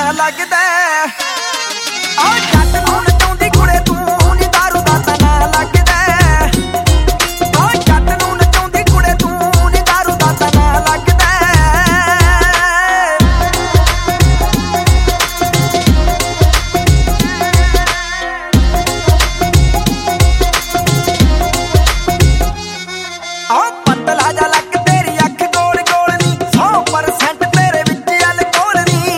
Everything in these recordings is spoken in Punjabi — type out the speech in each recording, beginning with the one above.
ਲੱਗਦਾ। ਆ ਜੱਟ ਨੂੰ ਨਚਾਉਂਦੀ ਕੁੜੇ ਤੂੰ ਨੀ ਦਾਰੂ ਦਾ ਤਾਂ ਨਾਂ ਲੱਗਦਾ। ਆ ਜੱਟ ਨੂੰ ਨਚਾਉਂਦੀ ਕੁੜੇ ਤੂੰ ਨੀ ਦਾਰੂ ਦਾ ਤਾਂ ਨਾਂ ਲੱਗਦਾ। ਆ ਪਤਲਾ ਜਾ ਲੱਕ ਤੇਰੀ ਅੱਖ ਗੋਲ ਗੋਲ ਨੀ 100% ਤੇਰੇ ਵਿੱਚ ਅਲਕੋਹਲ ਨੀ।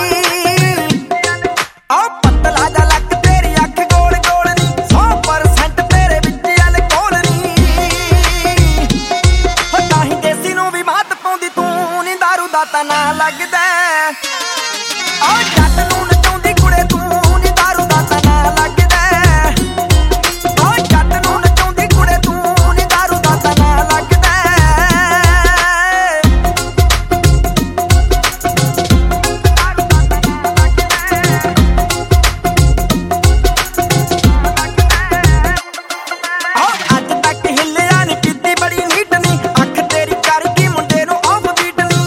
ਆ ਪਤਲਾ ਜਾ ਲੱਕ ਤੇਰੀ ਅੱਖ ਗੋਲ ਗੋਲ ਨੀ 100% ਤੇਰੇ ਵਿੱਚ ਅਲਕੋਹਲ ਨੀ। ਤਾਂ ਹੀ ਦੇਸੀ ਨੂੰ ਵੀ ਮਾਤ ਪਾਉਂਦੀ ਤੂੰ ਨੀ ਦਾਰੂ ਦਾ ਤਾਂ ਨਾਂ ਲੱਗਦਾ। ਆ ਜੱਟ ਨੂੰ ਨਚਾਉਂਦੀ ਕੁੜੇ ਤੂੰ ਨੀ ਦਾਰੂ ਦਾ ਤਾਂ ਨਾਂ ਲੱਗਦਾ। ਆ ਜੱਟ ਨੂੰ ਨਚਾਉਂਦੀ ਕੁੜੇ ਤੂੰ ਨੀ ਦਾਰੂ ਦਾ ਤਾਂ ਨਾਂ ਲੱਗਦਾ। ਅੱਜ ਤੱਕ ਹਿੱਲਿਆ ਨੀ ਪੀਤੀ ਬੜੀ ਨੀਟ ਨੀ ਅੱਖ ਤੇਰੀ ਕਰ ਗਈ ਮੁੰਡੇ ਨੂੰ ਆਫ ਬੀਟ ਨੀ।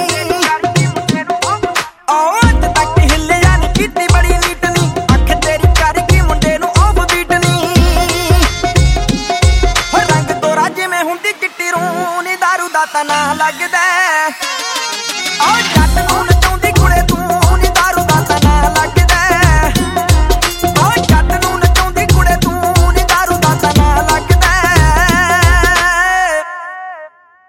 ਅੱਜ ਤੱਕ ਹਿੱਲਿਆ ਨੀ ਪੀਤੀ ਬੜੀ ਨੀਟ ਨੀ ਅੱਖ ਤੇਰੀ ਕਰ ਗਈ ਮੁੰਡੇ ਨੂੰ ਆਫ ਬੀਟ ਨੀ। ਰੰਗ ਤੋਰਾ ਜਿਵੇਂ ਹੁੰਦੀ ਚਿੱਟੀ ਰੂੰ ਨੀ ਦਾਰੂ ਦਾ ਤਾਂ ਨਾਂ ਲੱਗਦਾ।